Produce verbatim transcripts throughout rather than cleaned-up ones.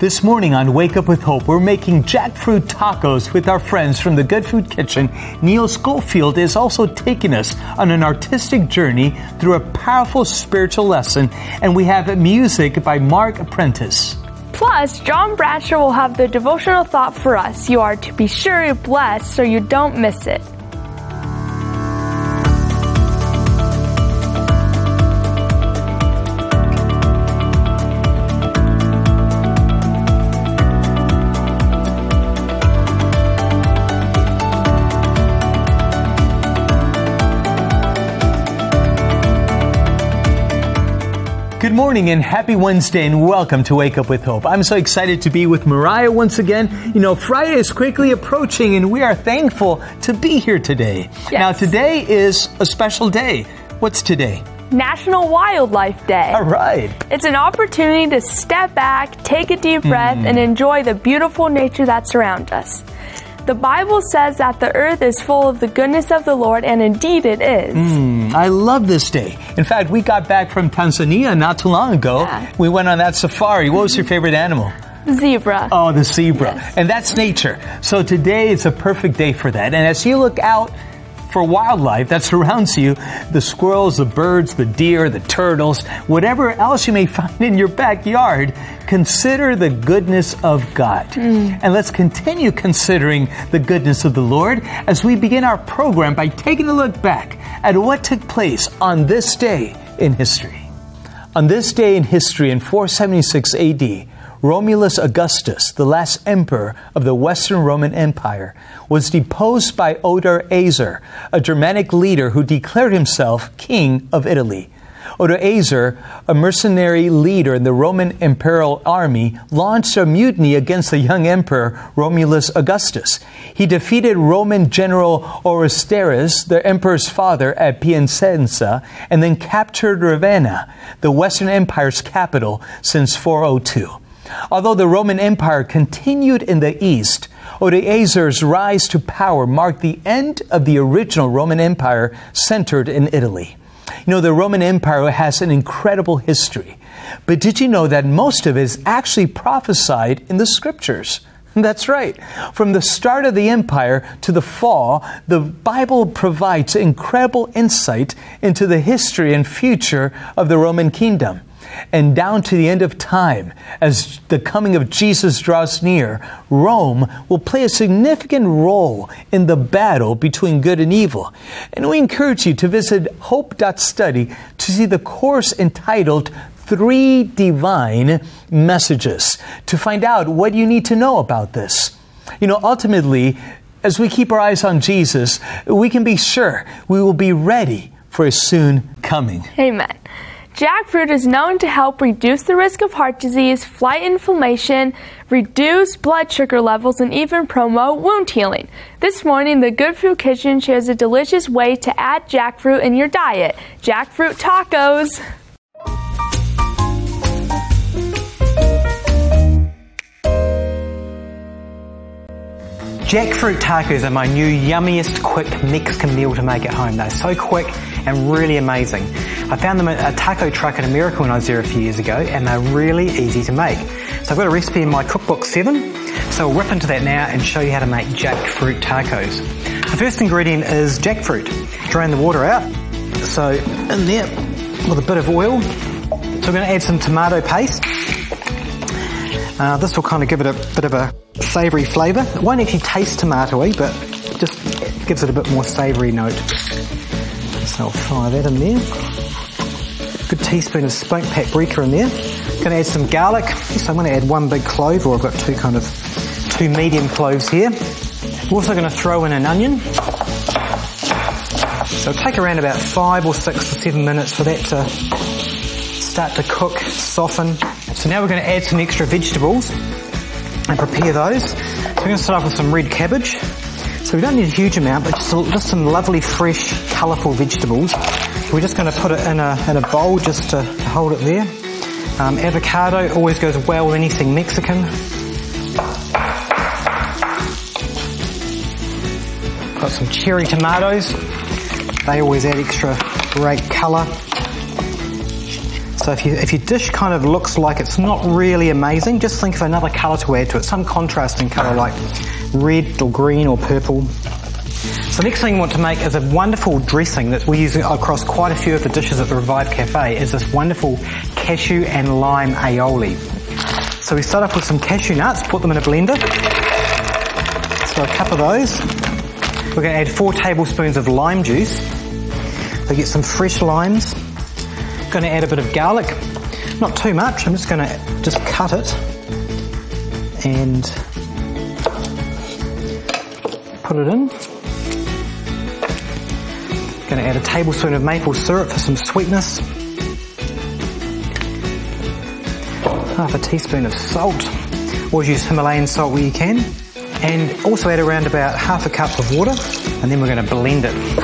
This morning on Wake Up with Hope, we're making jackfruit tacos with our friends from the Good Food Kitchen. Neil Schofield is also taking us on an artistic journey through a powerful spiritual lesson, and we have music by Mark Prentice. Plus, John Bradshaw will have the devotional thought for us. You are to be sure you're blessed so you don't miss it. Good morning and happy Wednesday and welcome to Wake Up with Hope. I'm so excited to be with Mariah once again. You know, Friday is quickly approaching and we are thankful to be here today. Yes. Now, today is a special day. What's today? National Wildlife Day. All right. It's an opportunity to step back, take a deep breath, mm. and enjoy the beautiful nature that surrounds us. The Bible says that the earth is full of the goodness of the Lord, and indeed it is. Mm, I love this day. In fact, we got back from Tanzania not too long ago. Yeah. We went on that safari. What was your favorite animal? Zebra. Oh, the zebra. Yes. And that's nature. So today is a perfect day for that. And as you look out for wildlife that surrounds you, the squirrels, the birds, the deer, the turtles, whatever else you may find in your backyard, consider the goodness of God. Mm. And let's continue considering the goodness of the Lord as we begin our program by taking a look back at what took place on this day in history. On this day in history in four seventy-six A D, Romulus Augustus, the last emperor of the Western Roman Empire, was deposed by Odoacer, a Germanic leader who declared himself king of Italy. Odoacer, a mercenary leader in the Roman imperial army, launched a mutiny against the young emperor Romulus Augustus. He defeated Roman general Orestius, the emperor's father, at Piacenza, and then captured Ravenna, the Western Empire's capital, since four oh two. Although the Roman Empire continued in the east, Odoacer's rise to power marked the end of the original Roman Empire centered in Italy. You know, the Roman Empire has an incredible history. But did you know that most of it is actually prophesied in the Scriptures? That's right. From the start of the empire to the fall, the Bible provides incredible insight into the history and future of the Roman kingdom. And down to the end of time, as the coming of Jesus draws near, Rome will play a significant role in the battle between good and evil. And we encourage you to visit hope dot study to see the course entitled Three Divine Messages to find out what you need to know about this. You know, ultimately, as we keep our eyes on Jesus, we can be sure we will be ready for His soon coming. Amen. Jackfruit is known to help reduce the risk of heart disease, fight inflammation, reduce blood sugar levels, and even promote wound healing. This morning, the Good Food Kitchen shares a delicious way to add jackfruit in your diet. Jackfruit tacos. Jackfruit tacos are my new yummiest quick Mexican meal to make at home. They're so quick and really amazing. I found them at a taco truck in America when I was there a few years ago, and they're really easy to make. So I've got a recipe in my cookbook seven, so we'll rip into that now and show you how to make jackfruit tacos. The first ingredient is jackfruit. Drain the water out. So in there with a bit of oil. So we're going to add some tomato paste. Uh, this will kind of give it a bit of a savoury flavour. It won't actually taste tomatoey, but just gives it a bit more savoury note. So I'll fry that in there. Good teaspoon of smoked paprika in there. Going to add some garlic. So I'm going to add one big clove, or I've got two kind of two medium cloves here. I'm also going to throw in an onion. So it'll take around about five or six or seven minutes for that to start to cook, soften. So now we're going to add some extra vegetables and prepare those. So we're going to start off with some red cabbage. So we don't need a huge amount, but just, just some lovely, fresh, colourful vegetables. We're just going to put it in a, in a bowl just to, to hold it there. Um, avocado always goes well with anything Mexican. Got some cherry tomatoes. They always add extra great colour. So if, you, if your dish kind of looks like it's not really amazing, just think of another colour to add to it, some contrasting colour like red or green or purple. So the next thing we want to make is a wonderful dressing that we use across quite a few of the dishes at the Revive Cafe, is this wonderful cashew and lime aioli. So we start off with some cashew nuts, put them in a blender. So a cup of those. We're going to add four tablespoons of lime juice. So get some fresh limes. Going to add a bit of garlic. Not too much, I'm just going to just cut it and put it in. Going to add a tablespoon of maple syrup for some sweetness. Half a teaspoon of salt. Always use Himalayan salt where you can. And also add around about half a cup of water, and then we're going to blend it.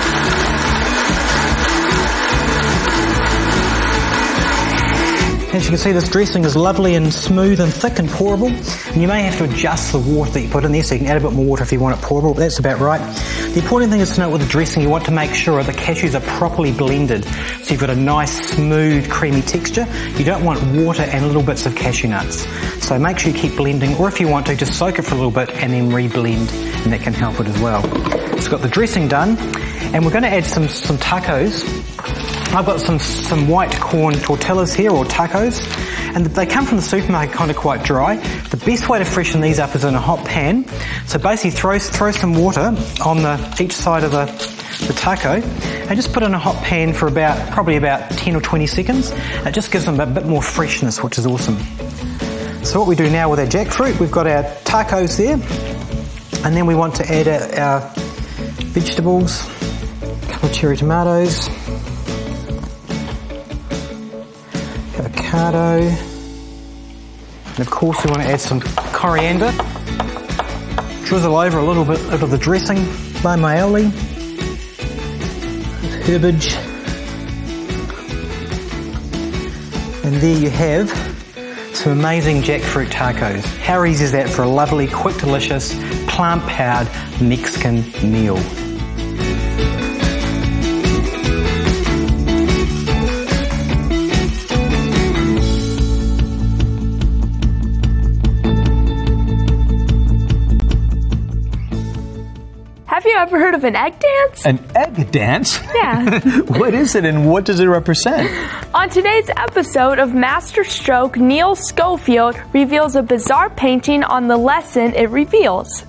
As you can see, this dressing is lovely and smooth and thick and pourable. And you may have to adjust the water that you put in there, so you can add a bit more water if you want it pourable, but that's about right. The important thing is to note with the dressing, you want to make sure the cashews are properly blended, so you've got a nice, smooth, creamy texture. You don't want water and little bits of cashew nuts. So make sure you keep blending, or if you want to, just soak it for a little bit and then re-blend, and that can help it as well. So we've got the dressing done, and we're going to add some, some tacos. I've got some, some white corn tortillas here, or tacos, and they come from the supermarket kind of quite dry. The best way to freshen these up is in a hot pan. So basically throw, throw some water on the each side of the, the taco, and just put it in a hot pan for about, probably about ten or twenty seconds. It just gives them a bit more freshness, which is awesome. So what we do now with our jackfruit, we've got our tacos there, and then we want to add our, our vegetables, a couple of cherry tomatoes, avocado, and of course we want to add some coriander, drizzle over a little bit of the dressing, lime aioli, herbage, and there you have some amazing jackfruit tacos. How easy is that for a lovely, quick, delicious, plant-powered Mexican meal? Have you ever heard of an egg dance? An egg dance? Yeah. What is it and what does it represent? On today's episode of Master Stroke, Neil Schofield reveals a bizarre painting on the lesson it reveals.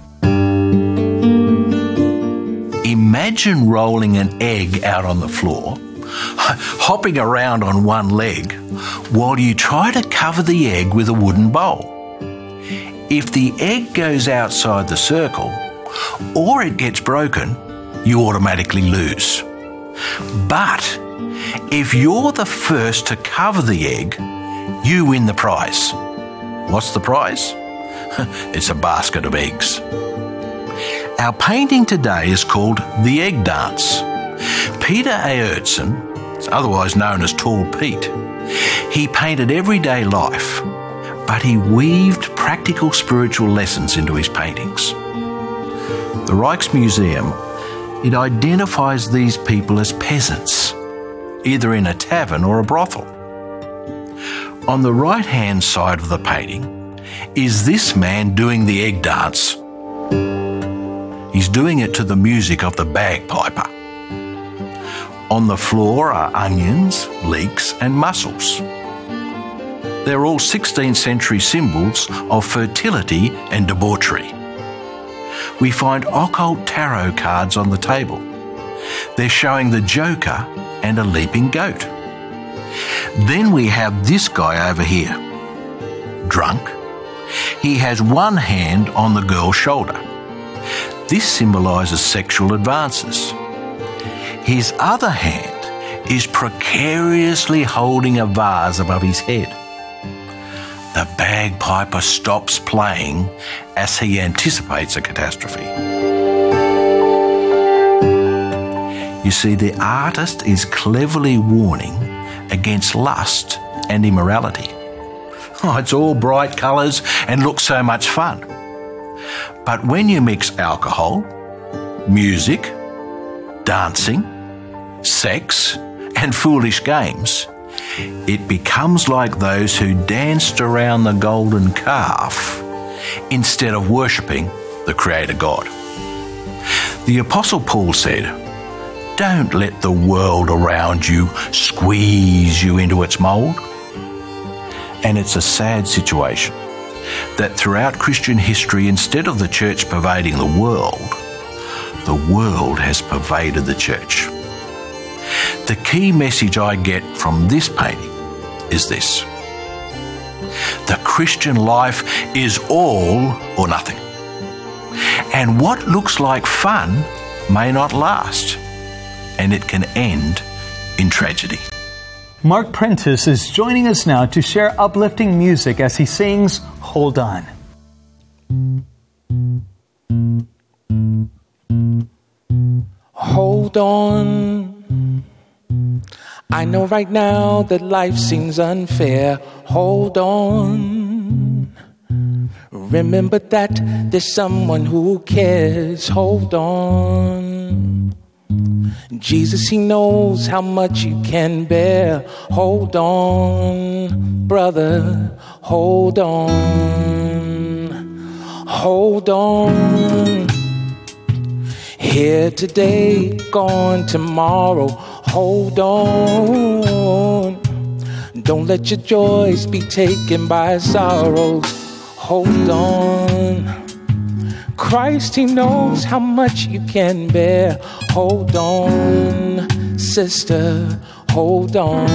Imagine rolling an egg out on the floor, hopping around on one leg, while you try to cover the egg with a wooden bowl. If the egg goes outside the circle, or it gets broken, you automatically lose. But if you're the first to cover the egg, you win the prize. What's the prize? It's a basket of eggs. Our painting today is called The Egg Dance. Peter Aertsen, otherwise known as Tall Pete, he painted everyday life, but he weaved practical spiritual lessons into his paintings. The Rijksmuseum, it identifies these people as peasants, either in a tavern or a brothel. On the right-hand side of the painting is this man doing the egg dance. He's doing it to the music of the bagpiper. On the floor are onions, leeks and mussels. They're all sixteenth century symbols of fertility and debauchery. We find occult tarot cards on the table. They're showing the Joker and a leaping goat. Then we have this guy over here, drunk. He has one hand on the girl's shoulder. This symbolises sexual advances. His other hand is precariously holding a vase above his head. The bagpiper stops playing as he anticipates a catastrophe. You see, the artist is cleverly warning against lust and immorality. Oh, it's all bright colours and looks so much fun. But when you mix alcohol, music, dancing, sex and foolish games, it becomes like those who danced around the golden calf instead of worshipping the Creator God. The Apostle Paul said, "Don't let the world around you squeeze you into its mould." And it's a sad situation that throughout Christian history, instead of the church pervading the world, the world has pervaded the church. The key message I get from this painting is this: the Christian life is all or nothing. And what looks like fun may not last, and it can end in tragedy. Mark Prentice is joining us now to share uplifting music as he sings Hold On. Hold on. I know right now that life seems unfair. Hold on. Remember that there's someone who cares. Hold on. Jesus, He knows how much you can bear. Hold on, brother. Hold on. Hold on. Here today, gone tomorrow. Hold on. Don't let your joys be taken by sorrows. Hold on. Christ, He knows how much you can bear. Hold on, sister, hold on.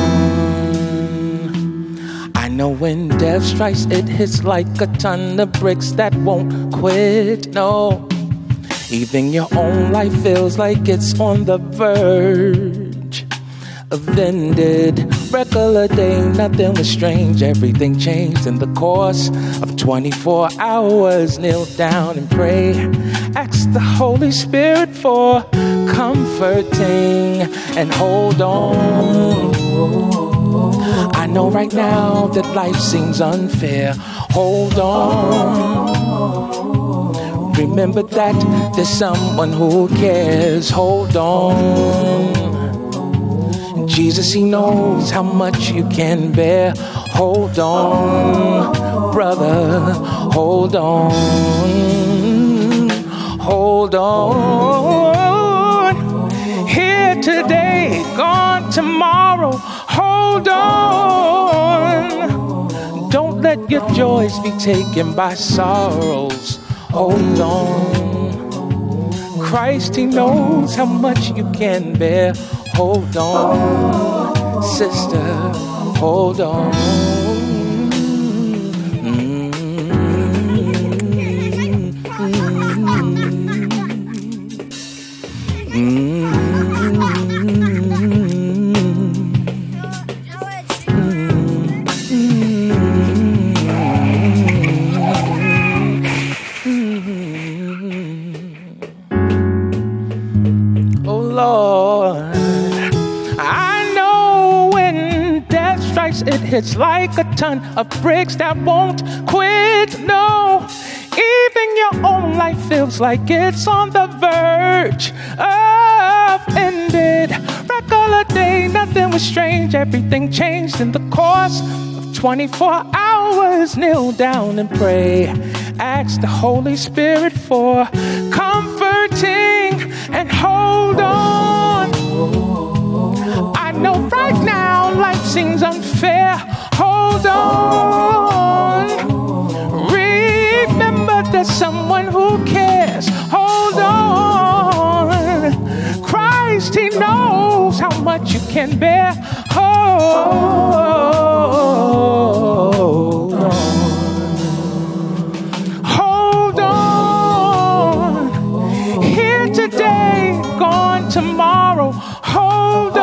I know when death strikes, it hits like a ton of bricks that won't quit, no. Even your own life feels like it's on the verge of ended. Regular day, nothing was strange. Everything changed in the course of twenty-four hours. Kneel down and pray. Ask the Holy Spirit for comforting and hold on. I know right now that life seems unfair. Hold on. Remember that there's someone who cares. Hold on. Jesus, He knows how much you can bear. Hold on, brother. Hold on. Hold on. Here today, gone tomorrow. Hold on. Don't let your joys be taken by sorrows. Hold on. Christ, He knows how much you can bear. Hold on, sister, hold on. Mm-hmm. Mm-hmm. Mm-hmm. Oh Lord. It hits like a ton of bricks that won't quit, no. Even your own life feels like it's on the verge of ended. Regular day, nothing was strange. Everything changed in the course of twenty-four hours. Kneel down and pray. Ask the Holy Spirit for comforting and hold on. I know right now life seems unfair. Hold on. Remember there's someone who cares. Hold on. Christ, He knows how much you can bear. Hold on. Hold on. Here today, gone tomorrow. Hold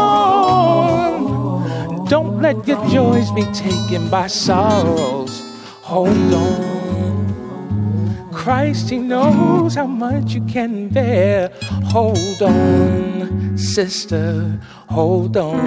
on. Don't let your joys be taken by sorrows. Hold on. Christ, He knows how much you can bear. Hold on, sister, hold on.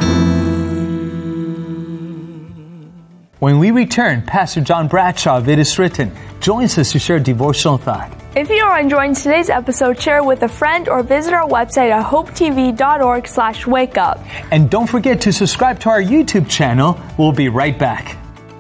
When we return, Pastor John Bradshaw of It Is Written joins us to share a devotional thought. If you are enjoying today's episode, share it with a friend or visit our website at hopetv.org slash wake up. And don't forget to subscribe to our YouTube channel. We'll be right back.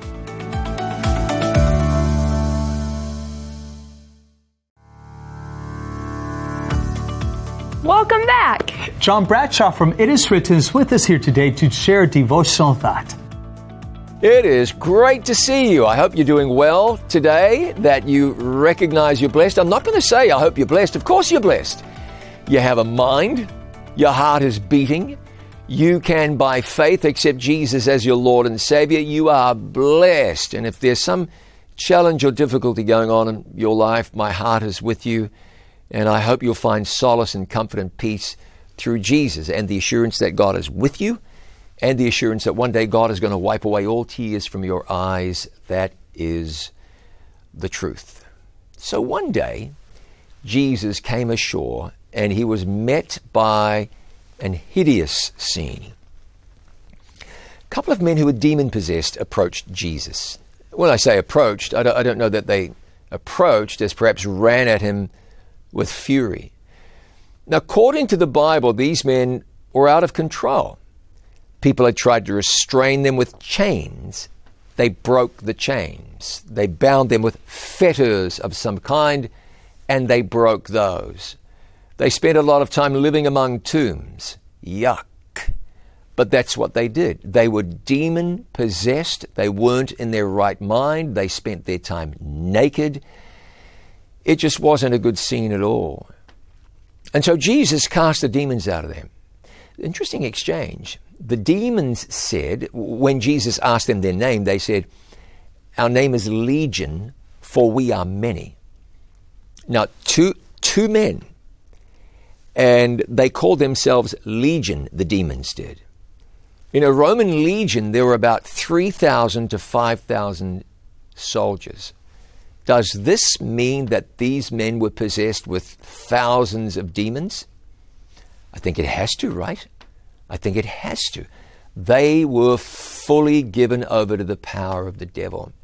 Welcome back. John Bradshaw from It Is Written is with us here today to share a devotional thought. It is great to see you. I hope you're doing well today, that you recognize you're blessed. I'm not going to say I hope you're blessed. Of course you're blessed. You have a mind. Your heart is beating. You can, by faith, accept Jesus as your Lord and Savior. You are blessed. And if there's some challenge or difficulty going on in your life, my heart is with you. And I hope you'll find solace and comfort and peace through Jesus and the assurance that God is with you, and the assurance that one day God is going to wipe away all tears from your eyes. That is the truth. So one day, Jesus came ashore and he was met by an hideous scene. A couple of men who were demon-possessed approached Jesus. When I say approached, I don't, I don't know that they approached as perhaps ran at him with fury. Now, according to the Bible, these men were out of control. People had tried to restrain them with chains. They broke the chains. They bound them with fetters of some kind, and they broke those. They spent a lot of time living among tombs. Yuck. But that's what they did. They were demon-possessed. They weren't in their right mind. They spent their time naked. It just wasn't a good scene at all. And so Jesus cast the demons out of them. Interesting exchange. The demons said, when Jesus asked them their name, they said, "Our name is Legion, for we are many." Now, two, two men, and they called themselves Legion, the demons did. In a Roman legion, there were about three thousand to five thousand soldiers. Does this mean that these men were possessed with thousands of demons? I think it has to, right? I think it has to. They were fully given over to the power of the devil.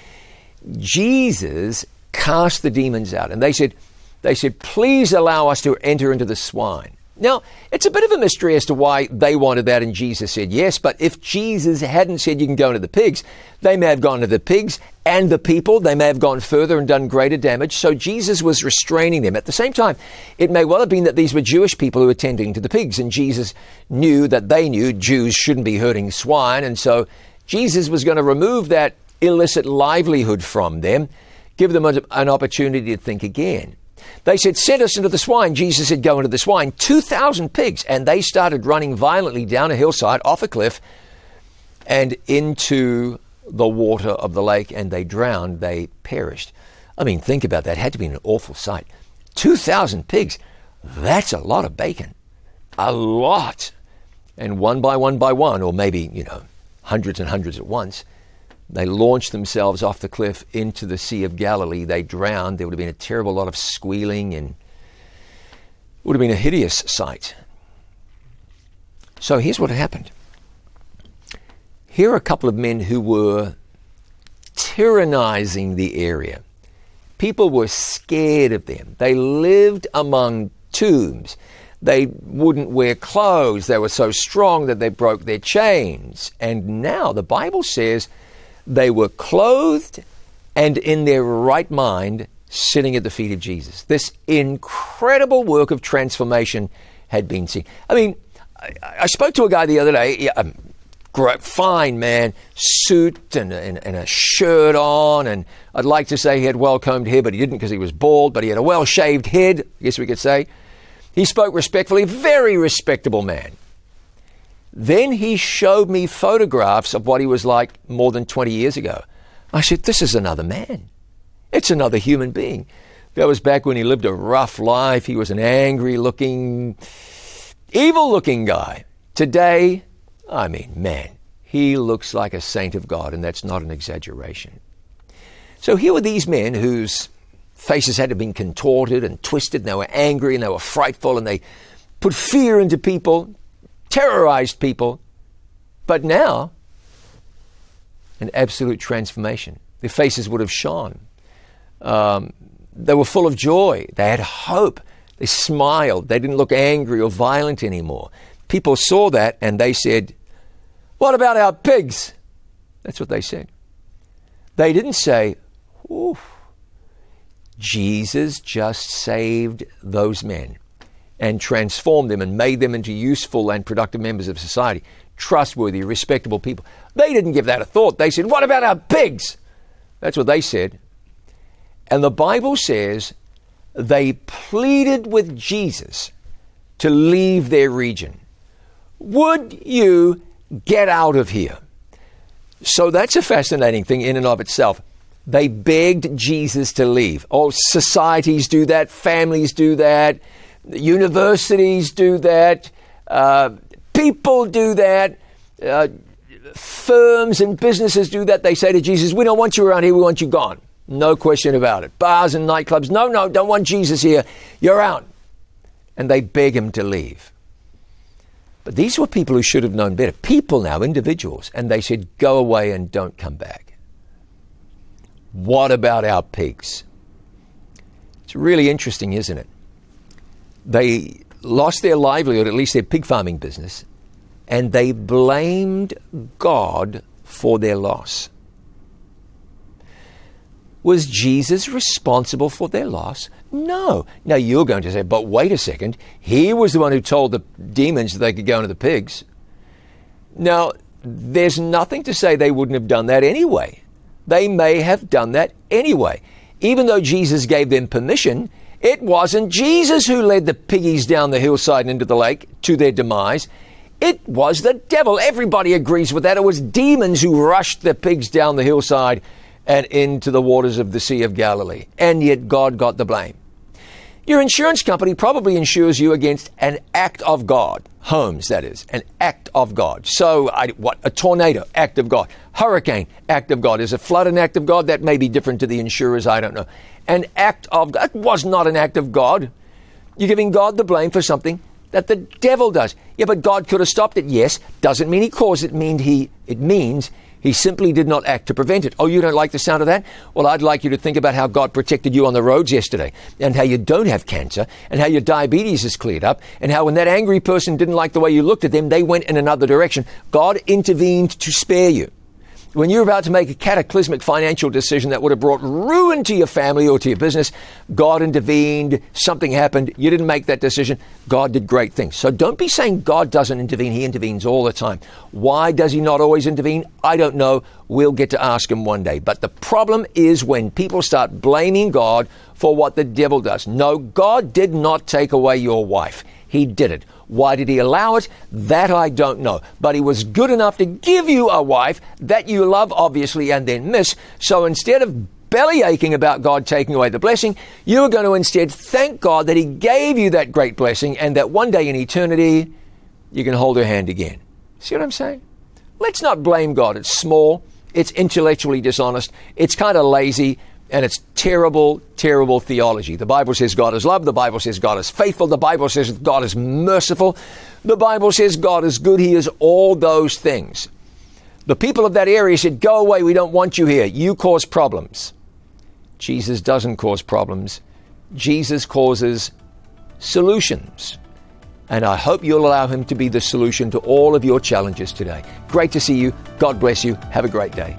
Jesus cast the demons out, and they said, they said, "Please allow us to enter into the swine." Now, it's a bit of a mystery as to why they wanted that and Jesus said yes, but if Jesus hadn't said you can go into the pigs, they may have gone to the pigs and the people. They may have gone further and done greater damage. So Jesus was restraining them. At the same time, it may well have been that these were Jewish people who were tending to the pigs, and Jesus knew that they knew Jews shouldn't be hurting swine, and so Jesus was going to remove that illicit livelihood from them, give them an opportunity to think again. They said, "Send us into the swine." Jesus said, "Go into the swine." two thousand pigs. And they started running violently down a hillside, off a cliff, and into the water of the lake, and they drowned. They perished. I mean, think about that. It had to be an awful sight. two thousand pigs. That's a lot of bacon. A lot. And one by one by one, or maybe, you know, hundreds and hundreds at once, they launched themselves off the cliff into the Sea of Galilee. They drowned. There would have been a terrible lot of squealing, and it would have been a hideous sight. So here's what happened. Here are a couple of men who were tyrannizing the area. People were scared of them. They lived among tombs. They wouldn't wear clothes. They were so strong that they broke their chains. And now the Bible says they were clothed and in their right mind, sitting at the feet of Jesus. This incredible work of transformation had been seen. I mean, I, I spoke to a guy the other day, yeah, um, great, fine man, suit and, and, and a shirt on, and I'd like to say he had well-combed hair, but he didn't because he was bald, but he had a well-shaved head, I guess we could say. He spoke respectfully, very respectable man. Then he showed me photographs of what he was like more than twenty years ago. I said, this is another man. It's another human being. That was back when he lived a rough life. He was an angry-looking, evil-looking guy. Today, I mean, man, he looks like a saint of God, and that's not an exaggeration. So here were these men whose faces had been contorted and twisted, and they were angry, and they were frightful, and they put fear into people, terrorized people. But now, an absolute transformation. Their faces would have shone. Um, they were full of joy. They had hope. They smiled. They didn't look angry or violent anymore. People saw that and they said, "What about our pigs?" That's what they said. They didn't say, "Ooh, Jesus just saved those men and transformed them and made them into useful and productive members of society, trustworthy, respectable people." They didn't give that a thought. They said, "What about our pigs?" That's what they said. And the Bible says they pleaded with Jesus to leave their region. Would you get out of here? So that's a fascinating thing in and of itself. They begged Jesus to leave. Oh, societies do that. Families do that. Universities do that. Uh, people do that. Uh, firms and businesses do that. They say to Jesus, "We don't want you around here. We want you gone." No question about it. Bars and nightclubs, "No, no, don't want Jesus here. You're out." And they beg him to leave. But these were people who should have known better. People now, individuals. And they said, "Go away and don't come back." What about our pigs? It's really interesting, isn't it? They lost their livelihood, at least their pig farming business, and they blamed God for their loss. Was Jesus responsible for their loss? No. Now you're going to say, "But wait a second. He was the one who told the demons that they could go into the pigs." Now, there's nothing to say they wouldn't have done that anyway. They may have done that anyway. Even though Jesus gave them permission, it wasn't Jesus who led the piggies down the hillside and into the lake to their demise. It was the devil. Everybody agrees with that. It was demons who rushed the pigs down the hillside and into the waters of the Sea of Galilee. And yet God got the blame. Your insurance company probably insures you against an act of God. Homes, that is, an act of God. So, I, what? A tornado, act of God. Hurricane, act of God. Is a flood an act of God? That may be different to the insurers, I don't know. An act of God. That was not an act of God. You're giving God the blame for something that the devil does. Yeah, but God could have stopped it. Yes. Doesn't mean he caused it. Mean he, it means he simply did not act to prevent it. Oh, you don't like the sound of that? Well, I'd like you to think about how God protected you on the roads yesterday, and how you don't have cancer, and how your diabetes is cleared up, and how when that angry person didn't like the way you looked at them, they went in another direction. God intervened to spare you. When you're about to make a cataclysmic financial decision that would have brought ruin to your family or to your business, God intervened, something happened, you didn't make that decision, God did great things. So don't be saying God doesn't intervene, he intervenes all the time. Why does he not always intervene? I don't know. We'll get to ask him one day. But the problem is when people start blaming God for what the devil does. No, God did not take away your wife. He did it. Why did he allow it? That I don't know. But he was good enough to give you a wife that you love, obviously, and then miss. So instead of belly aching about God taking away the blessing, you are going to instead thank God that he gave you that great blessing and that one day in eternity, you can hold her hand again. See what I'm saying? Let's not blame God. It's small. It's intellectually dishonest. It's kind of lazy. And it's terrible, terrible theology. The Bible says God is love. The Bible says God is faithful. The Bible says God is merciful. The Bible says God is good. He is all those things. The people of that area said, "Go away. We don't want you here. You cause problems." Jesus doesn't cause problems. Jesus causes solutions. And I hope you'll allow him to be the solution to all of your challenges today. Great to see you. God bless you. Have a great day.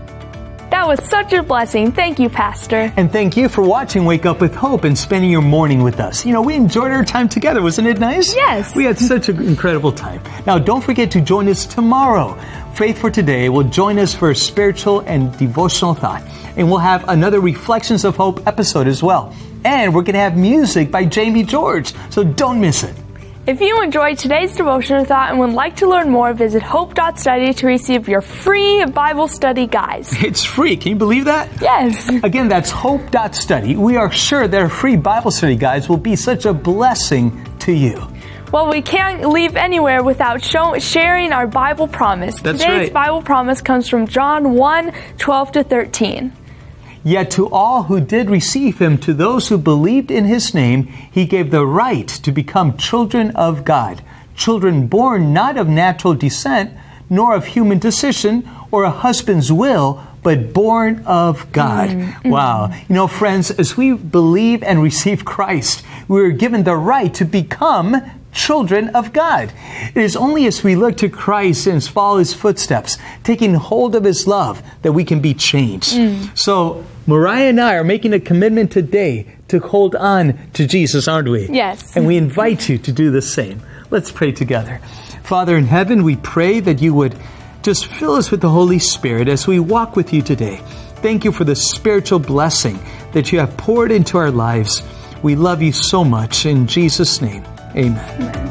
That was such a blessing. Thank you, Pastor. And thank you for watching Wake Up with Hope and spending your morning with us. You know, we enjoyed our time together. Wasn't it nice? Yes. We had such an incredible time. Now, don't forget to join us tomorrow. Faith for Today will join us for a spiritual and devotional thought. And we'll have another Reflections of Hope episode as well. And we're going to have music by Jamie George. So don't miss it. If you enjoyed today's devotional thought and would like to learn more, visit hope dot study to receive your free Bible study guides. It's free. Can you believe that? Yes. Again, that's hope dot study. We are sure their free Bible study guides will be such a blessing to you. Well, we can't leave anywhere without show, sharing our Bible promise. That's Today's right. Bible promise comes from John one, twelve to thirteen. Yet to all who did receive him, to those who believed in his name, he gave the right to become children of God, children born not of natural descent, nor of human decision or a husband's will, but born of God. Mm-hmm. Wow. You know, friends, as we believe and receive Christ, we are given the right to become children of God. It is only as we look to Christ and follow His footsteps, taking hold of His love, that we can be changed. Mm. So, Mariah and I are making a commitment today to hold on to Jesus, aren't we? Yes. And we invite you to do the same. Let's pray together. Father in heaven, we pray that you would just fill us with the Holy Spirit as we walk with you today. Thank you for the spiritual blessing that you have poured into our lives. We love you so much. In Jesus' name, amen.